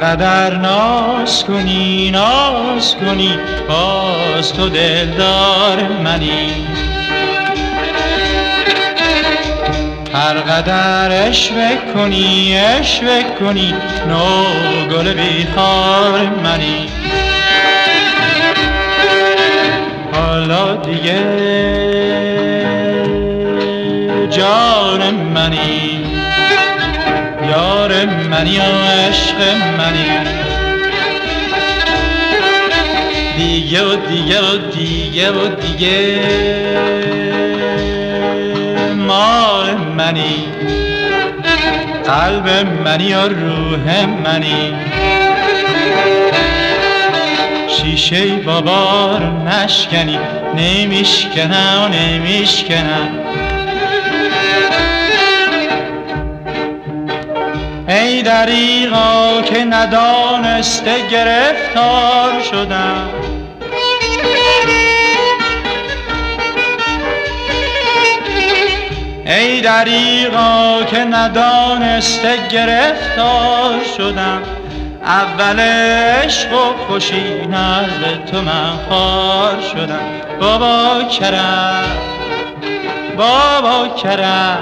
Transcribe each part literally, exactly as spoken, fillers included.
قدر ناز کنی ناز کنی باز تو دلدار منی، هر قدر عشوه کنی عشوه کنی نو گل بیخار منی. حالا دیگه جان منی یار منی و عشق منی، دیگه و دیگه و دیگه و دیگه مال منی، قلب منی و روح منی. شیشه بابا رو نشکنی نمیشکنم نمیشکنم، ای دریغا که ندانسته گرفتار شدم، ای دریغا که ندانسته گرفتار شدم، اول عشق و خوشی نزد تو من خوار شدم. بابا کرم بابا کرم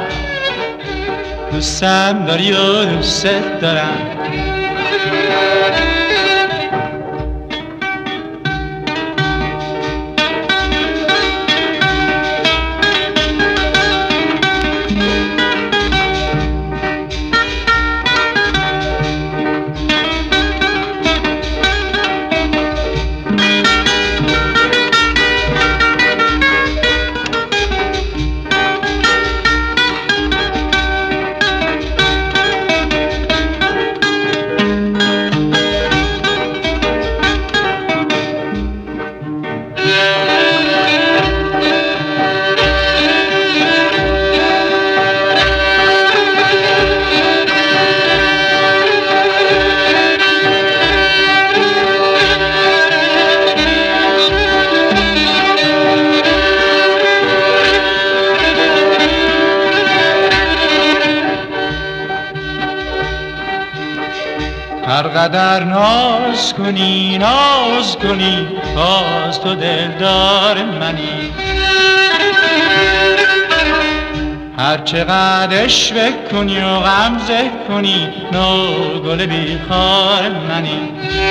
دوستم داری و دوست دارم. هر قدر ناز کنی ناز کنی باز تو دلدار منی، هر چقدر عشوه کنی و غمزه کنی نو گل بیخار منی،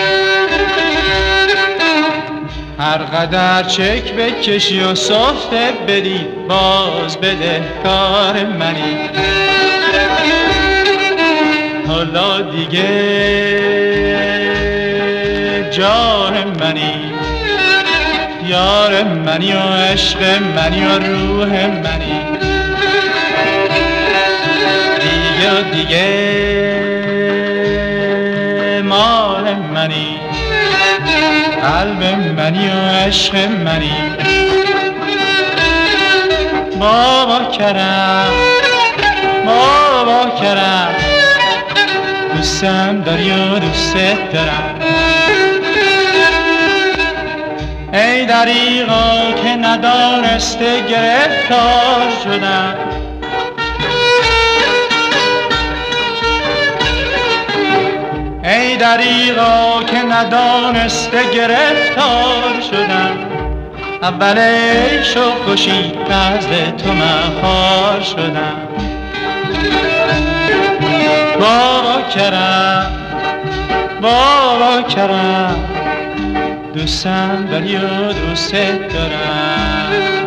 هر قدر چک بکشی و سفته بدی باز بدهکار منی. حالا دیگه جان منی یار منی و عشق منی و روح منی، دیگه و دیگه مال منی، قلب منی و عشق منی. بابا کرم بابا کرم دوستم داری و دوست دارم، ای دریغا که ندانسته گرفتار شدم، ای دریغا که ندانسته گرفتار شدم، اول عشق و خوشی نزد تو من خوار شدم. بابا کرم بابا کرم دوستم داری و دوست دارم.